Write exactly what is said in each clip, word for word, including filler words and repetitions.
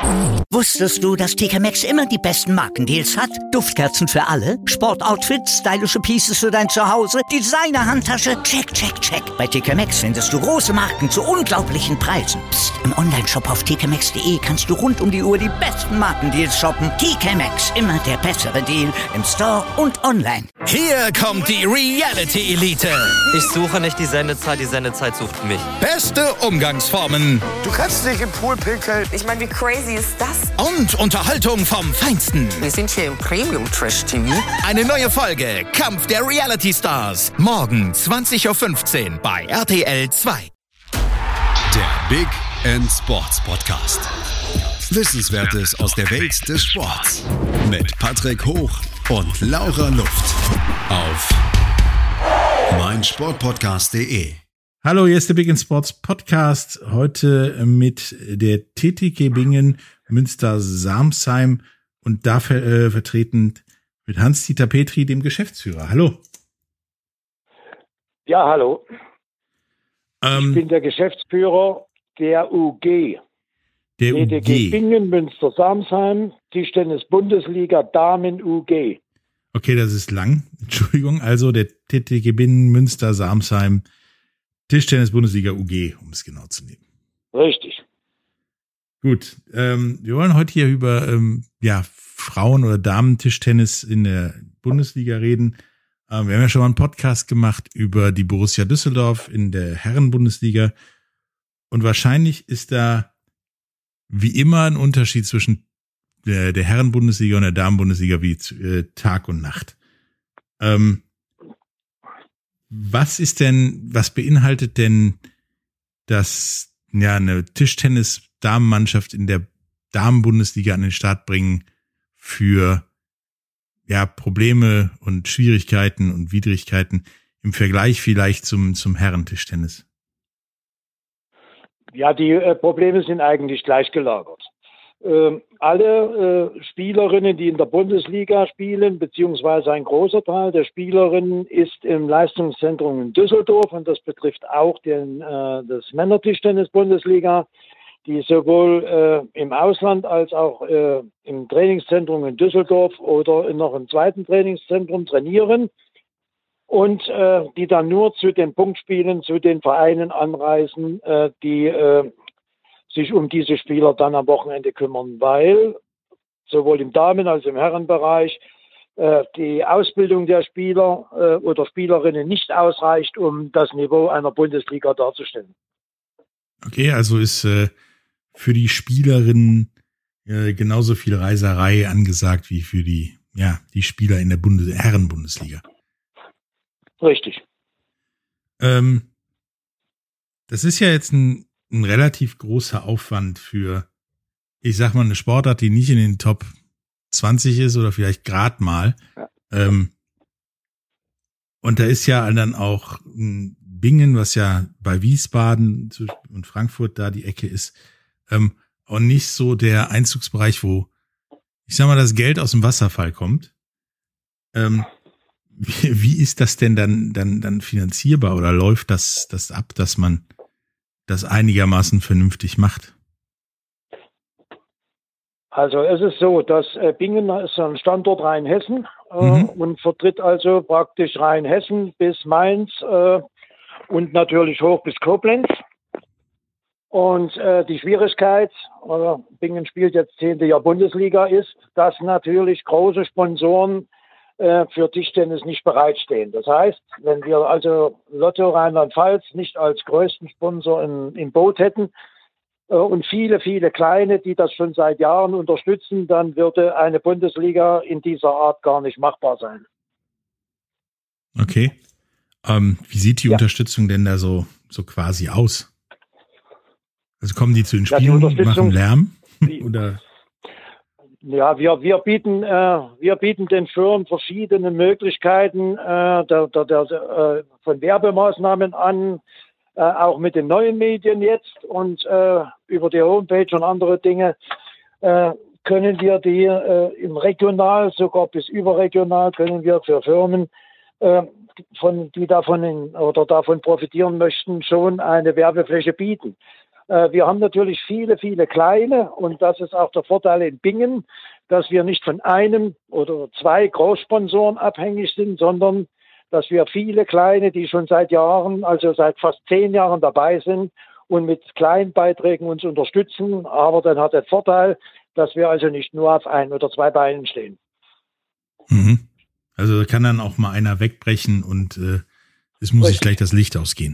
Wusstest du, dass T K Maxx immer die besten Markendeals hat? Duftkerzen für alle, Sportoutfits, stylische Pieces für dein Zuhause, Designer-Handtasche, check, check, check. Bei T K Maxx findest du große Marken zu unglaublichen Preisen. Psst. Im Onlineshop auf t k maxx punkt d e kannst du rund um die Uhr die besten Markendeals shoppen. T K Maxx, immer der bessere Deal im Store und online. Hier kommt die Reality Elite. Ich suche nicht die Sendezeit, die Sendezeit sucht mich. Beste Umgangsformen. Du kannst dich im Pool pinkeln. Ich meine, wie crazy ist das? Und Unterhaltung vom Feinsten. Wir sind hier im Premium-Trash-T V. Eine neue Folge Kampf der Reality Stars. Morgen zwanzig Uhr fünfzehn bei R T L zwei. Der Big End Sports Podcast. Wissenswertes aus der Welt des Sports. Mit Patrick Hoch und Laura Luft. Auf meinsportpodcast punkt de. Hallo, hier ist der Big End Sports Podcast. Heute mit der T T G Bingen Münster-Samsheim und dafür äh, vertreten mit Hans-Dieter Petri, dem Geschäftsführer. Hallo. Ja, hallo. Ähm, ich bin der Geschäftsführer der U G. Der T T G U G. Bingen Münster-Samsheim, Tischtennis-Bundesliga Damen U G. Okay, das ist lang. Entschuldigung. Also der T T G Bingen Münster-Samsheim Tischtennis-Bundesliga U G, um es genau zu nehmen. Richtig. Gut, ähm, wir wollen heute hier über ähm, ja, Frauen- oder Damen-Tischtennis in der Bundesliga reden. Ähm, wir haben ja schon mal einen Podcast gemacht über die Borussia Düsseldorf in der Herren-Bundesliga. Und wahrscheinlich ist da wie immer ein Unterschied zwischen der, der Herren-Bundesliga und der Damen-Bundesliga wie äh, Tag und Nacht. Ähm, was ist denn, was beinhaltet denn das, ja, eine Tischtennis-Damenmannschaft in der Damen-Bundesliga an den Start bringen für, ja, Probleme und Schwierigkeiten und Widrigkeiten im Vergleich vielleicht zum, zum Herrentischtennis? Ja, die äh, Probleme sind eigentlich gleich gelagert. Ähm, alle äh, Spielerinnen, die in der Bundesliga spielen, beziehungsweise ein großer Teil der Spielerinnen ist im Leistungszentrum in Düsseldorf, und das betrifft auch den, äh, das Männertischtennis-Bundesliga, die sowohl äh, im Ausland als auch äh, im Trainingszentrum in Düsseldorf oder in noch im zweiten Trainingszentrum trainieren und äh, die dann nur zu den Punktspielen, zu den Vereinen anreisen, äh, die äh, sich um diese Spieler dann am Wochenende kümmern, weil sowohl im Damen- als auch im Herrenbereich äh, die Ausbildung der Spieler äh, oder Spielerinnen nicht ausreicht, um das Niveau einer Bundesliga darzustellen. Okay, also ist äh, für die Spielerinnen äh, genauso viel Reiserei angesagt wie für die, ja, die Spieler in der Bundes- Herren-Bundesliga. Richtig. Ähm, das ist ja jetzt ein ein relativ großer Aufwand für, ich sag mal, eine Sportart, die nicht in den Top zwanzig ist oder vielleicht gerade mal. Ja. Ähm, und da ist ja dann auch Bingen, was ja bei Wiesbaden und Frankfurt da die Ecke ist, ähm, und nicht so der Einzugsbereich, wo, ich sag mal, das Geld aus dem Wasserfall kommt. Ähm, wie, wie ist das denn dann, dann, dann finanzierbar oder läuft das, das ab, dass man das einigermaßen vernünftig macht? Also es ist so, dass äh, Bingen ist ein Standort Rheinhessen äh, Mhm. und vertritt also praktisch Rheinhessen bis Mainz äh, und natürlich hoch bis Koblenz. Und äh, die Schwierigkeit, äh, Bingen spielt jetzt zehnte Jahr Bundesliga, ist, dass natürlich große Sponsoren äh, für Tischtennis nicht bereitstehen. Das heißt, wenn wir also Lotto Rheinland-Pfalz nicht als größten Sponsor in, im Boot hätten äh, und viele, viele kleine, die das schon seit Jahren unterstützen, dann würde eine Bundesliga in dieser Art gar nicht machbar sein. Okay. Ähm, wie sieht die Ja. Unterstützung denn da so, so quasi aus? Also kommen die zu den Ja, die Spielen, Unterstützung- machen Lärm? Die- Oder? Ja, wir, wir bieten, äh, wir bieten den Firmen verschiedene Möglichkeiten äh, der, der, der, äh, von Werbemaßnahmen an, äh, auch mit den neuen Medien jetzt und äh, über die Homepage und andere Dinge äh, können wir die äh, im regional, sogar bis überregional können wir für Firmen, äh, von, die davon in, oder davon profitieren möchten, schon eine Werbefläche bieten. Äh, wir haben natürlich viele, viele kleine und das ist auch der Vorteil in Bingen, dass wir nicht von einem oder zwei Großsponsoren abhängig sind, sondern dass wir viele kleine, die schon seit Jahren, also seit fast zehn Jahren dabei sind und mit kleinen Beiträgen uns unterstützen. Aber dann hat der Vorteil, dass wir also nicht nur auf ein oder zwei Beinen stehen. Mhm. Also da kann dann auch mal einer wegbrechen und äh, es muss sich gleich das Licht ausgehen.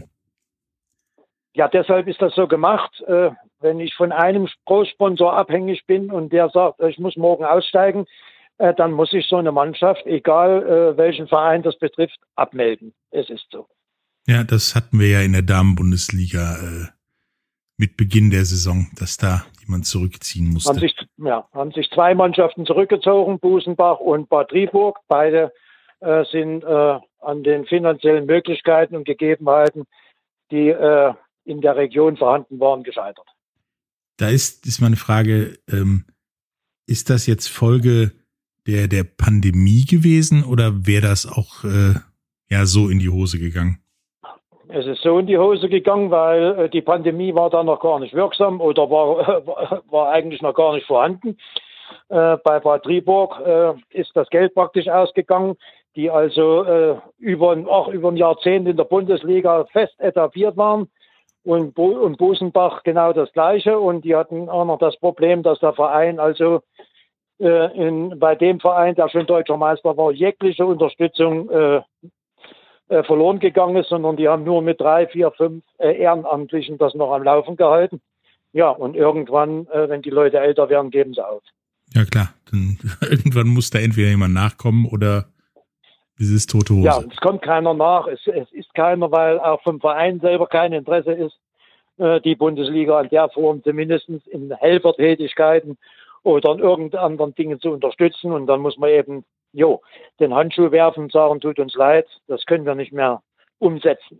Ja, deshalb ist das so gemacht. Äh, wenn ich von einem Großsponsor abhängig bin und der sagt, ich muss morgen aussteigen, äh, dann muss ich so eine Mannschaft, egal äh, welchen Verein das betrifft, abmelden. Es ist so. Ja, das hatten wir ja in der Damenbundesliga äh, mit Beginn der Saison, dass da jemand zurückziehen musste. Haben sich, ja, haben sich zwei Mannschaften zurückgezogen, Busenbach und Bad Driburg. Beide äh, sind äh, an den finanziellen Möglichkeiten und Gegebenheiten, die äh, in der Region vorhanden waren, gescheitert. Da ist, ist meine Frage, ähm, ist das jetzt Folge der, der Pandemie gewesen oder wäre das auch äh, ja so in die Hose gegangen? Es ist so in die Hose gegangen, weil äh, die Pandemie war da noch gar nicht wirksam oder war, war, war eigentlich noch gar nicht vorhanden. Äh, bei Bad Driburg äh, ist das Geld praktisch ausgegangen, die also äh, über, auch über ein Jahrzehnt in der Bundesliga fest etabliert waren. Und, Bo- und Busenbach genau das Gleiche. Und die hatten auch noch das Problem, dass der Verein also äh, in, bei dem Verein, der schon deutscher Meister war, jegliche Unterstützung äh, äh, verloren gegangen ist, sondern die haben nur mit drei, vier, fünf äh, Ehrenamtlichen das noch am Laufen gehalten. Ja, und irgendwann, äh, wenn die Leute älter werden, geben sie auf. Ja klar, dann irgendwann muss da entweder jemand nachkommen oder es ist tote Hose. Ja, es kommt keiner nach, es, es ist keiner, weil auch vom Verein selber kein Interesse ist, äh, die Bundesliga in der Form zumindest in Helfertätigkeiten oder in irgendeinen anderen Dingen zu unterstützen. Und dann muss man eben, jo, den Handschuh werfen und sagen, tut uns leid, das können wir nicht mehr umsetzen.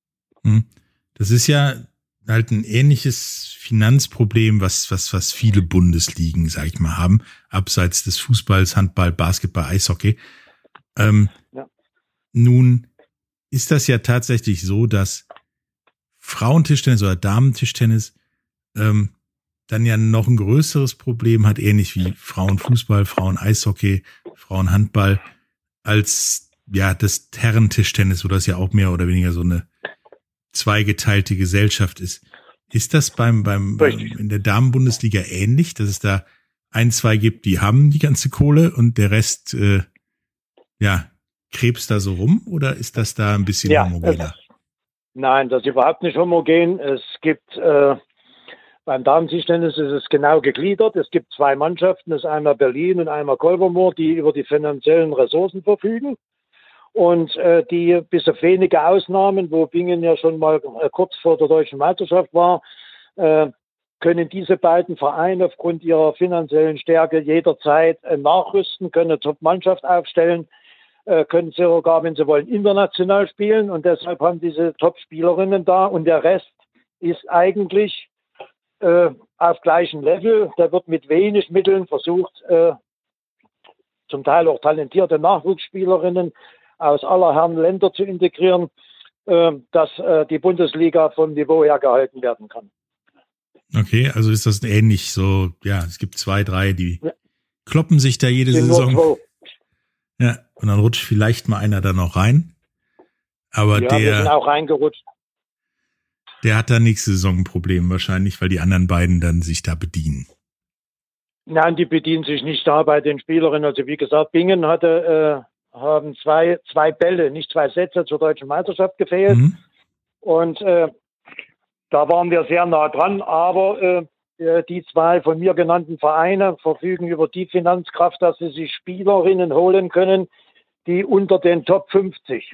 Das ist ja halt ein ähnliches Finanzproblem, was, was, was viele Bundesligen, sag ich mal, haben, abseits des Fußballs, Handball, Basketball, Eishockey. Ähm, ja. Nun ist das ja tatsächlich so, dass Frauentischtennis oder Damentischtennis ähm, dann ja noch ein größeres Problem hat, ähnlich wie Frauenfußball, Frauen-Eishockey, Frauenhandball, als ja das Herrentischtennis, wo das ja auch mehr oder weniger so eine zweigeteilte Gesellschaft ist. Ist das beim beim, beim in der Damenbundesliga ähnlich, dass es da ein, zwei gibt, die haben die ganze Kohle und der Rest äh, ja, krebst da so rum oder ist das da ein bisschen ja, homogener? Es, nein, das ist überhaupt nicht homogen. Es gibt, äh, beim Damentischtennis ist es genau gegliedert. Es gibt zwei Mannschaften, das ist einmal Berlin und einmal Kolbermoor, die über die finanziellen Ressourcen verfügen. Und äh, die bis auf wenige Ausnahmen, wo Bingen ja schon mal äh, kurz vor der deutschen Meisterschaft war, äh, können diese beiden Vereine aufgrund ihrer finanziellen Stärke jederzeit äh, nachrüsten, können eine Top-Mannschaft aufstellen, können sie sogar, wenn sie wollen, international spielen und deshalb haben diese Top-Spielerinnen da und der Rest ist eigentlich äh, auf gleichem Level. Da wird mit wenig Mitteln versucht, äh, zum Teil auch talentierte Nachwuchsspielerinnen aus aller Herren Länder zu integrieren, äh, dass äh, die Bundesliga vom Niveau her gehalten werden kann. Okay, also ist das ähnlich so, ja, es gibt zwei, drei, die ja. kloppen sich da jede Sind Saison. Ja, und dann rutscht vielleicht mal einer da noch rein. Aber ja, der, wir sind auch reingerutscht. Der hat da nächste Saison ein Problem wahrscheinlich, weil die anderen beiden dann sich da bedienen. Nein, die bedienen sich nicht da bei den Spielerinnen. Also wie gesagt, Bingen hatte, äh, haben zwei, zwei Bälle, nicht zwei Sätze zur deutschen Meisterschaft gefehlt. Mhm. Und äh, da waren wir sehr nah dran, aber äh, die zwei von mir genannten Vereine verfügen über die Finanzkraft, dass sie sich Spielerinnen holen können, die unter den Top fünfzig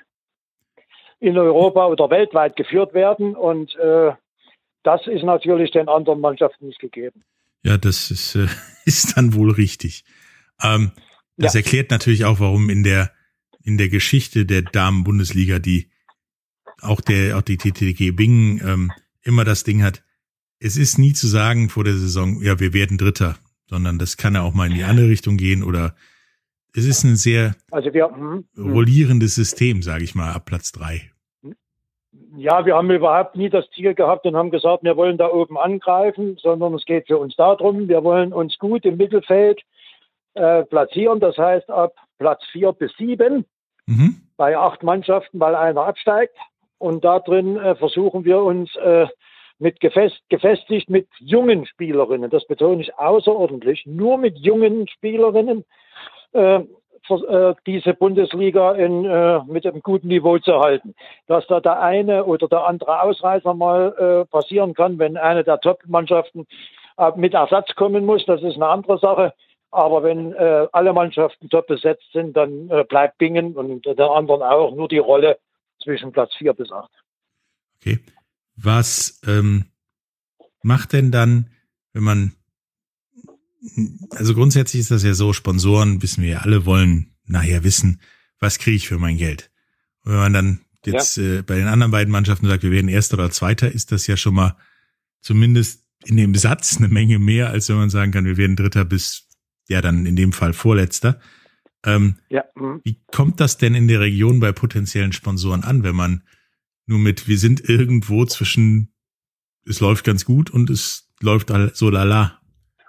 in Europa oder weltweit geführt werden. Und äh, das ist natürlich den anderen Mannschaften nicht gegeben. Ja, das ist, äh, ist dann wohl richtig. Ähm, das ja. erklärt natürlich auch, warum in der in der Geschichte der Damen-Bundesliga die auch der auch die T T G Bingen ähm, immer das Ding hat. Es ist nie zu sagen vor der Saison, ja, wir werden Dritter, sondern das kann ja auch mal in die andere Richtung gehen oder es ist ein sehr also wir, hm, rollierendes System, sage ich mal, ab Platz drei. Ja, wir haben überhaupt nie das Ziel gehabt und haben gesagt, wir wollen da oben angreifen, sondern es geht für uns darum, wir wollen uns gut im Mittelfeld äh, platzieren. Das heißt, ab Platz vier bis sieben mhm. bei acht Mannschaften, weil einer absteigt. Und da drin äh, versuchen wir uns äh, mit gefest, gefestigt mit jungen Spielerinnen, das betone ich außerordentlich, nur mit jungen Spielerinnen, äh, diese Bundesliga in, äh, mit einem guten Niveau zu halten. Dass da der eine oder der andere Ausreißer mal äh, passieren kann, wenn eine der Top-Mannschaften äh, mit Ersatz kommen muss, das ist eine andere Sache. Aber wenn äh, alle Mannschaften top besetzt sind, dann äh, bleibt Bingen und der anderen auch nur die Rolle zwischen Platz vier bis acht. Okay. Was ähm, macht denn dann, wenn man Also grundsätzlich ist das ja so, Sponsoren, wissen wir ja alle, wollen nachher wissen, was kriege ich für mein Geld. Und wenn man dann jetzt ja. äh, bei den anderen beiden Mannschaften sagt, wir werden Erster oder Zweiter, ist das ja schon mal zumindest in dem Satz eine Menge mehr, als wenn man sagen kann, wir werden Dritter bis, ja dann in dem Fall Vorletzter. Ähm, ja. Mhm. Wie kommt das denn in der Region bei potenziellen Sponsoren an, wenn man nur mit, wir sind irgendwo zwischen, es läuft ganz gut und es läuft so lala?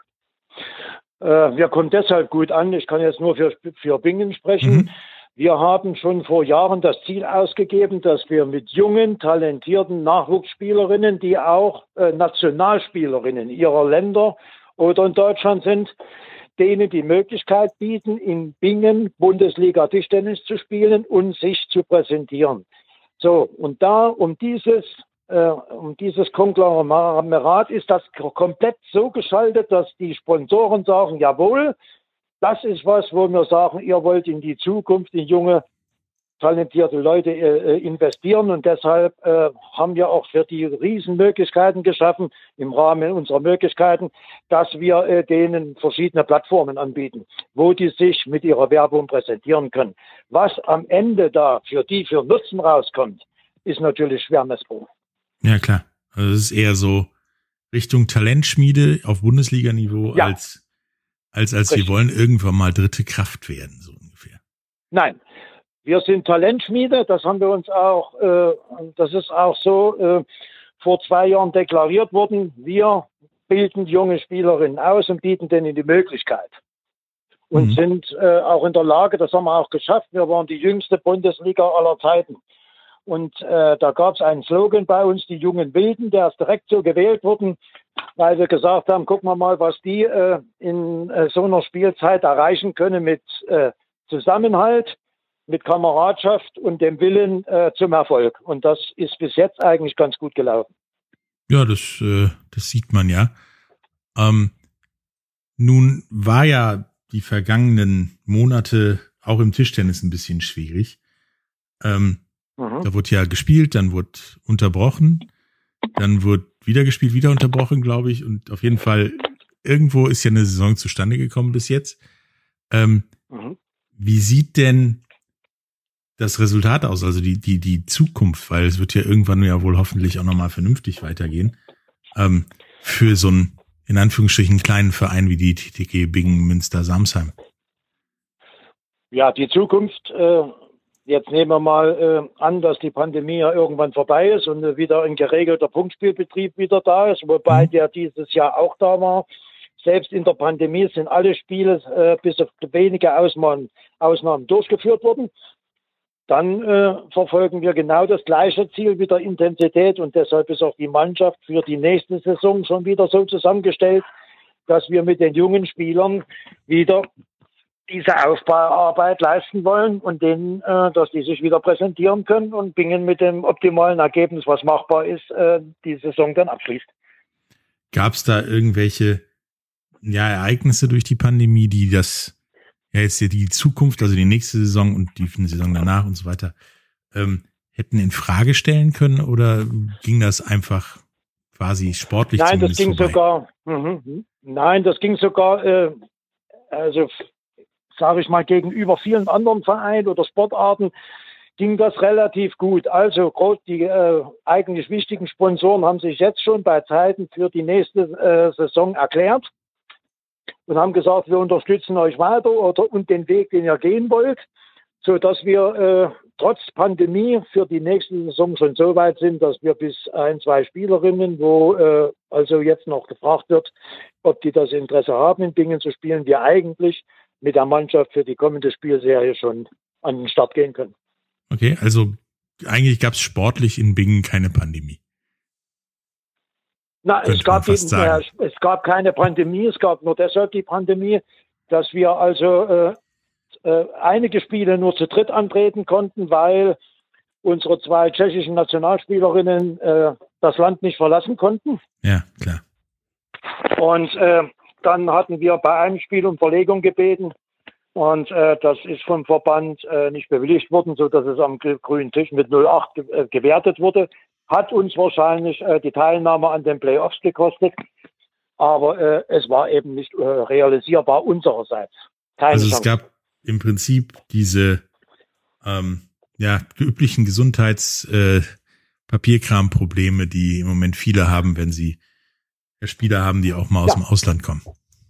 Wir kommen deshalb gut an. Ich kann jetzt nur für, für Bingen sprechen. Mhm. Wir haben schon vor Jahren das Ziel ausgegeben, dass wir mit jungen, talentierten Nachwuchsspielerinnen, die auch äh, Nationalspielerinnen ihrer Länder oder in Deutschland sind, denen die Möglichkeit bieten, in Bingen Bundesliga Tischtennis zu spielen und sich zu präsentieren. So, und da um dieses Um dieses Konglomerat ist das komplett so geschaltet, dass die Sponsoren sagen, jawohl, das ist was, wo wir sagen, ihr wollt in die Zukunft, in junge, talentierte Leute äh, investieren. Und deshalb äh, haben wir auch für die Riesenmöglichkeiten geschaffen, im Rahmen unserer Möglichkeiten, dass wir äh, denen verschiedene Plattformen anbieten, wo die sich mit ihrer Werbung präsentieren können. Was am Ende da für die für Nutzen rauskommt, ist natürlich schwer messbar. Ja, klar. Also es ist eher so Richtung Talentschmiede auf Bundesliga-Niveau ja. als, als, als wir wollen irgendwann mal dritte Kraft werden, so ungefähr. Nein. Wir sind Talentschmiede. Das haben wir uns auch, äh, das ist auch so, äh, vor zwei Jahren deklariert worden. Wir bilden junge Spielerinnen aus und bieten denen die Möglichkeit. Und mhm. sind äh, auch in der Lage, das haben wir auch geschafft. Wir waren die jüngste Bundesliga aller Zeiten. Und äh, da gab es einen Slogan bei uns, die jungen Wilden, der ist direkt so gewählt worden, weil wir gesagt haben, gucken wir mal, was die äh, in äh, so einer Spielzeit erreichen können mit äh, Zusammenhalt, mit Kameradschaft und dem Willen äh, zum Erfolg. Und das ist bis jetzt eigentlich ganz gut gelaufen. Ja, das, äh, das sieht man ja. Ähm, nun war ja die vergangenen Monate auch im Tischtennis ein bisschen schwierig. Ähm, Mhm. Da wurde ja gespielt, dann wurde unterbrochen, dann wurde wieder gespielt, wieder unterbrochen, glaube ich. Und auf jeden Fall, irgendwo ist ja eine Saison zustande gekommen bis jetzt. Ähm, mhm. Wie sieht denn das Resultat aus, also die, die, die Zukunft? Weil es wird ja irgendwann ja wohl hoffentlich auch nochmal vernünftig weitergehen. Ähm, für so einen, in Anführungsstrichen, kleinen Verein wie die T T G Bingen Münster-Samsheim. Ja, die Zukunft... Äh Jetzt nehmen wir mal äh, an, dass die Pandemie ja irgendwann vorbei ist und äh, wieder ein geregelter Punktspielbetrieb wieder da ist, wobei mhm. der dieses Jahr auch da war. Selbst in der Pandemie sind alle Spiele äh, bis auf wenige Ausnahmen, Ausnahmen durchgeführt worden. Dann äh, verfolgen wir genau das gleiche Ziel mit der Intensität und deshalb ist auch die Mannschaft für die nächste Saison schon wieder so zusammengestellt, dass wir mit den jungen Spielern wieder diese Aufbauarbeit leisten wollen und denen, äh, dass die sich wieder präsentieren können und Bingen mit dem optimalen Ergebnis, was machbar ist, äh, die Saison dann abschließt. Gab es da irgendwelche ja, Ereignisse durch die Pandemie, die das, ja jetzt die Zukunft, also die nächste Saison und die Saison danach und so weiter, ähm, hätten in Frage stellen können oder ging das einfach quasi sportlich Nein, das ging vorbei? sogar, mh, nein, das ging sogar, äh, also sage ich mal, gegenüber vielen anderen Vereinen oder Sportarten ging das relativ gut. Also die äh, eigentlich wichtigen Sponsoren haben sich jetzt schon bei Zeiten für die nächste äh, Saison erklärt und haben gesagt, wir unterstützen euch weiter oder und den Weg, den ihr gehen wollt, so dass wir äh, trotz Pandemie für die nächste Saison schon so weit sind, dass wir bis ein, zwei Spielerinnen, wo äh, also jetzt noch gefragt wird, ob die das Interesse haben, in Bingen zu spielen, wir eigentlich mit der Mannschaft für die kommende Spielserie schon an den Start gehen können. Okay, also eigentlich gab es sportlich in Bingen keine Pandemie. Na, es gab, die, äh, es gab keine Pandemie, es gab nur deshalb die Pandemie, dass wir also äh, äh, einige Spiele nur zu dritt antreten konnten, weil unsere zwei tschechischen Nationalspielerinnen äh, das Land nicht verlassen konnten. Ja, klar. Und äh, dann hatten wir bei einem Spiel um Verlegung gebeten und äh, das ist vom Verband äh, nicht bewilligt worden, sodass es am grünen Tisch mit null acht ge- äh, gewertet wurde. Hat uns wahrscheinlich äh, die Teilnahme an den Playoffs gekostet, aber äh, es war eben nicht äh, realisierbar unsererseits. Keine also Chance. Es gab im Prinzip diese ähm, ja, üblichen Gesundheits-Papierkram-Probleme, äh, die im Moment viele haben, wenn sie Spieler haben, die auch mal aus ja. dem Ausland kommen.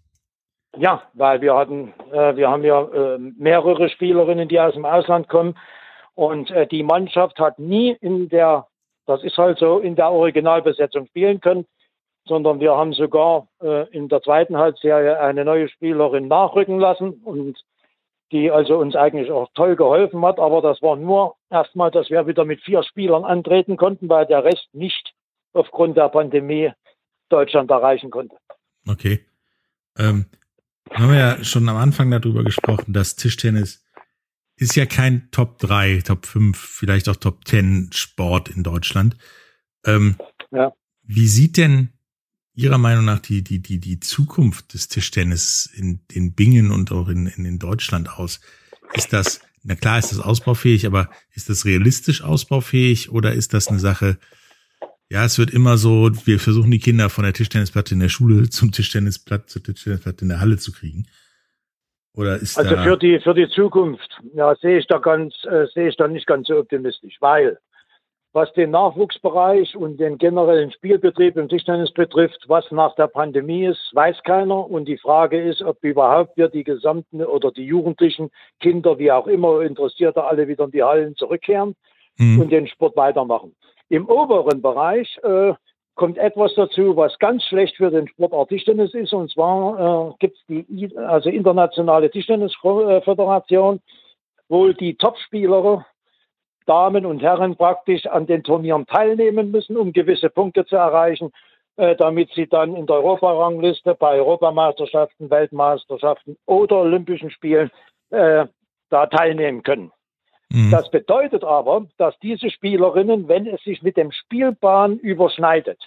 Ja, weil wir hatten, äh, wir haben ja äh, mehrere Spielerinnen, die aus dem Ausland kommen und äh, die Mannschaft hat nie in der Das ist halt so, in der Originalbesetzung spielen können, sondern wir haben sogar äh, in der zweiten Halbserie eine neue Spielerin nachrücken lassen und die also uns eigentlich auch toll geholfen hat. Aber das war nur erstmal, dass wir wieder mit vier Spielern antreten konnten, weil der Rest nicht aufgrund der Pandemie Deutschland erreichen konnte. Okay. Ähm, haben wir ja schon am Anfang darüber gesprochen, dass Tischtennis ist ja kein Top drei, Top fünf, vielleicht auch Top zehn Sport in Deutschland. Ähm, ja. Wie sieht denn Ihrer Meinung nach die, die, die, die Zukunft des Tischtennis in, in Bingen und auch in, in, in Deutschland aus? Ist das, na klar ist das ausbaufähig, aber ist das realistisch ausbaufähig oder ist das eine Sache, ja, es wird immer so, wir versuchen die Kinder von der Tischtennisplatte in der Schule zum Tischtennisplatz, zur Tischtennisplatte in der Halle zu kriegen? Oder ist also da für die für die Zukunft, ja, sehe ich da ganz äh, sehe ich da nicht ganz so optimistisch, weil was den Nachwuchsbereich und den generellen Spielbetrieb im Tischtennis betrifft, was nach der Pandemie ist, weiß keiner und die Frage ist, ob überhaupt wir die gesamten oder die Jugendlichen, Kinder, wie auch immer Interessierte, alle wieder in die Hallen zurückkehren mhm. und den Sport weitermachen. Im oberen Bereich äh, kommt etwas dazu, was ganz schlecht für den Sportart Tischtennis ist. Und zwar äh, gibt es die also internationale Tischtennisföderation, wo die Topspieler, Damen und Herren, praktisch an den Turnieren teilnehmen müssen, um gewisse Punkte zu erreichen, äh, damit sie dann in der Europarangliste bei Europameisterschaften, Weltmeisterschaften oder Olympischen Spielen äh, da teilnehmen können. Mhm. Das bedeutet aber, dass diese Spielerinnen, wenn es sich mit dem Spielplan überschneidet,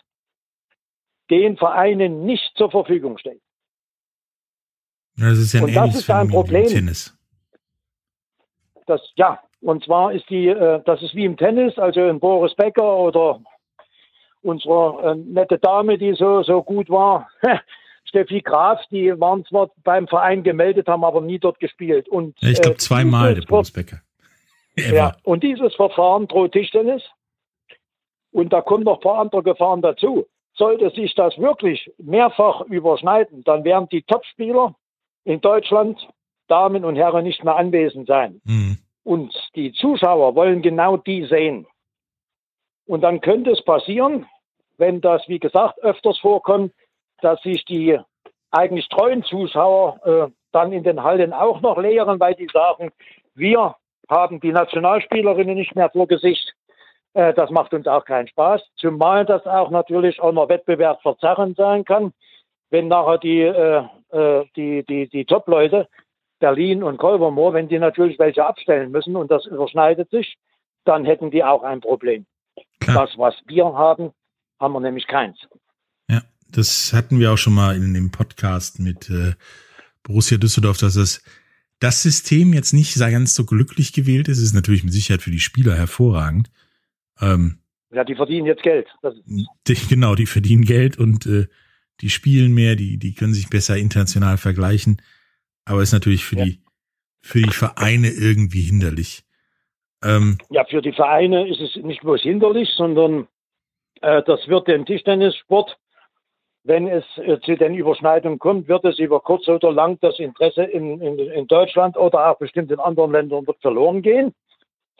den Vereinen nicht zur Verfügung stehen. Das ist ja ein und das ist ein Problem. Tennis. Das, ja, und zwar ist die, äh, das ist wie im Tennis, also in Boris Becker oder unsere äh, nette Dame, die so, so gut war, Steffi Graf, die waren zwar beim Verein gemeldet, haben aber nie dort gespielt. Und, ja, ich glaube äh, zweimal der Boris Becker. Ja, und dieses Verfahren droht Tischtennis. Und da kommen noch ein paar andere Gefahren dazu. Sollte sich das wirklich mehrfach überschneiden, dann werden die Topspieler in Deutschland, Damen und Herren, nicht mehr anwesend sein. Mhm. Und die Zuschauer wollen genau die sehen. Und dann könnte es passieren, wenn das, wie gesagt, öfters vorkommt, dass sich die eigentlich treuen Zuschauer äh, dann in den Hallen auch noch leeren, weil die sagen, wir haben die Nationalspielerinnen nicht mehr vor Gesicht. Äh, das macht uns auch keinen Spaß. Zumal das auch natürlich auch noch wettbewerbsverzerrend sein kann, wenn nachher die, äh, äh, die, die, die Top-Leute, Berlin und Kolbermoor, wenn die natürlich welche abstellen müssen und das überschneidet sich, dann hätten die auch ein Problem. Klar. Das, was wir haben, haben wir nämlich keins. Ja, das hatten wir auch schon mal in dem Podcast mit äh, Borussia Düsseldorf, dass das das System jetzt nicht ganz so glücklich gewählt ist. Ist natürlich mit Sicherheit für die Spieler hervorragend. Ähm, ja, die verdienen jetzt Geld. Das die, genau, die verdienen Geld und äh, die spielen mehr, die die können sich besser international vergleichen. Aber ist natürlich für ja. die für die Vereine irgendwie hinderlich. Ähm, ja, für die Vereine ist es nicht bloß hinderlich, sondern äh, das wird den Tischtennissport, wenn es äh, zu den Überschneidungen kommt, wird es über kurz oder lang das Interesse in, in, in Deutschland oder auch bestimmt in anderen Ländern wird verloren gehen.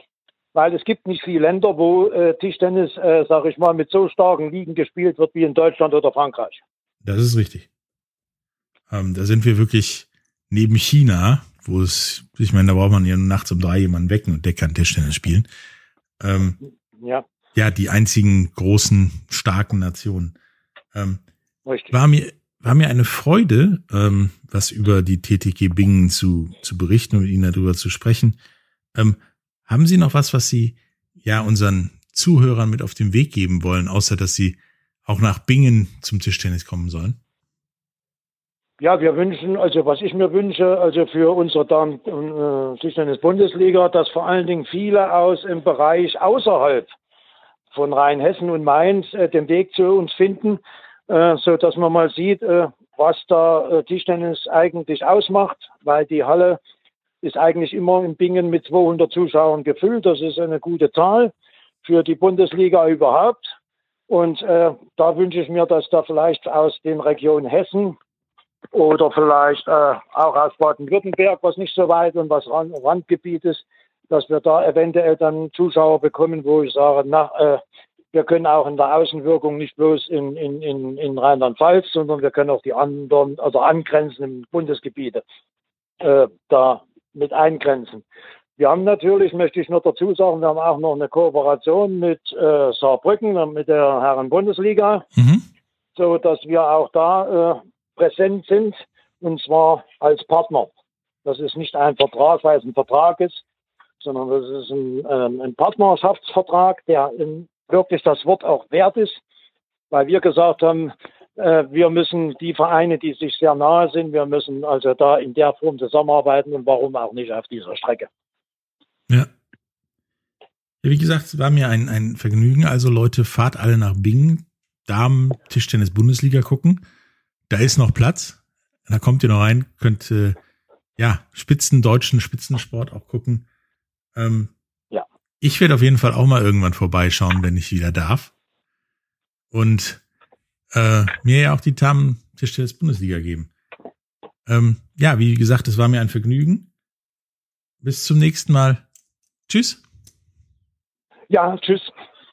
weil es gibt nicht viele Länder, wo äh, Tischtennis, äh, sage ich mal, mit so starken Ligen gespielt wird wie in Deutschland oder Frankreich. Das ist richtig. Ähm, da sind wir wirklich neben China, wo es, ich meine, da braucht man ja nachts um drei jemanden wecken und der kann Tischtennis spielen. Ähm, ja. Ja, die einzigen großen, starken Nationen. Ähm, Richtig. War mir, war mir eine Freude, ähm, was über die T T G Bingen zu, zu berichten und mit Ihnen darüber zu sprechen. Ähm, haben Sie noch was, was Sie ja unseren Zuhörern mit auf den Weg geben wollen, außer dass sie auch nach Bingen zum Tischtennis kommen sollen? Ja, wir wünschen, also was ich mir wünsche, also für unsere Damen äh, Tischtennis-Bundesliga, dass vor allen Dingen viele aus im Bereich außerhalb von Rheinhessen und Mainz äh, den Weg zu uns finden, äh, so dass man mal sieht, äh, was da äh, Tischtennis eigentlich ausmacht, weil die Halle ist eigentlich immer in Bingen mit zweihundert Zuschauern gefüllt. Das ist eine gute Zahl für die Bundesliga überhaupt. Und äh, da wünsche ich mir, dass da vielleicht aus den Regionen Hessen oder vielleicht äh, auch aus Baden-Württemberg, was nicht so weit und was Rand, Randgebiet ist, dass wir da eventuell dann Zuschauer bekommen, wo ich sage, na, äh, wir können auch in der Außenwirkung nicht bloß in, in, in, in Rheinland-Pfalz, sondern wir können auch die anderen, also angrenzenden Bundesgebiete äh, da mit eingrenzen. Wir haben natürlich, möchte ich noch dazu sagen, wir haben auch noch eine Kooperation mit äh, Saarbrücken, mit der Herren-Bundesliga, mhm. so dass wir auch da äh, präsent sind, und zwar als Partner. Das ist nicht ein Vertrag, weil es ein Vertrag ist, sondern das ist ein, ähm, ein Partnerschaftsvertrag, der in, wirklich das Wort auch wert ist, weil wir gesagt haben, äh, wir müssen die Vereine, die sich sehr nahe sind, wir müssen also da in der Form zusammenarbeiten und warum auch nicht auf dieser Strecke. Ja. Ja, wie gesagt, es war mir ein, ein Vergnügen. Also Leute, fahrt alle nach Bingen, Damen Tischtennis Bundesliga gucken. Da ist noch Platz. Da kommt ihr noch rein, könnt äh, ja Spitzen, deutschen Spitzensport auch gucken. Ähm, ja. Ich werde auf jeden Fall auch mal irgendwann vorbeischauen, wenn ich wieder darf. Und äh, mir ja auch die Damen Tischtennis Bundesliga geben. Ähm, ja, wie gesagt, es war mir ein Vergnügen. Bis zum nächsten Mal. Tschüss. Ja, tschüss.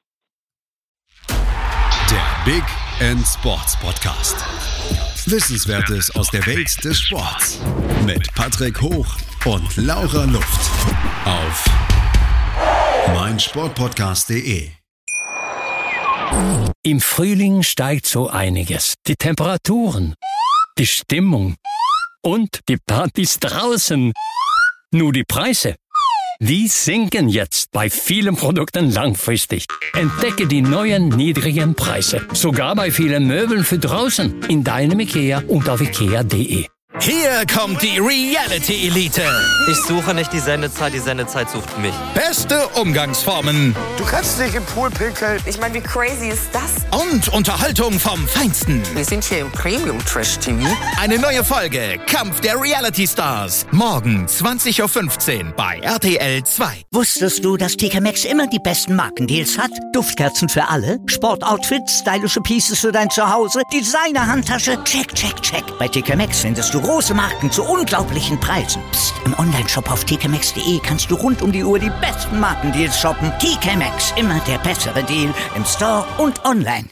Der Big End Sports Podcast. Wissenswertes aus der Welt des Sports. Mit Patrick Hoch und Laura Luft. Auf meinsportpodcast punkt de. Im Frühling steigt so einiges. Die Temperaturen, die Stimmung und die Partys draußen. Nur die Preise, die sinken jetzt bei vielen Produkten langfristig. Entdecke die neuen niedrigen Preise. Sogar bei vielen Möbeln für draußen. In deinem IKEA und auf ikea punkt de. Hier kommt die Reality Elite. Ich suche nicht die Sendezeit, die Sendezeit sucht mich. Beste Umgangsformen. Du kannst nicht im Pool pinkeln. Ich meine, wie crazy ist das? Und Unterhaltung vom Feinsten. Wir sind hier im Premium Trash T V. Eine neue Folge Kampf der Reality Stars. Morgen zwanzig Uhr fünfzehn bei R T L zwei. Wusstest du, dass T K Maxx immer die besten Markendeals hat? Duftkerzen für alle, Sportoutfits, stylische Pieces für dein Zuhause, Designer-Handtasche, check, check, check. Bei T K Maxx findest du große Marken zu unglaublichen Preisen. Psst. Im Onlineshop auf t k maxx punkt de kannst du rund um die Uhr die besten Markendeals shoppen. T K Maxx, immer der bessere Deal im Store und online.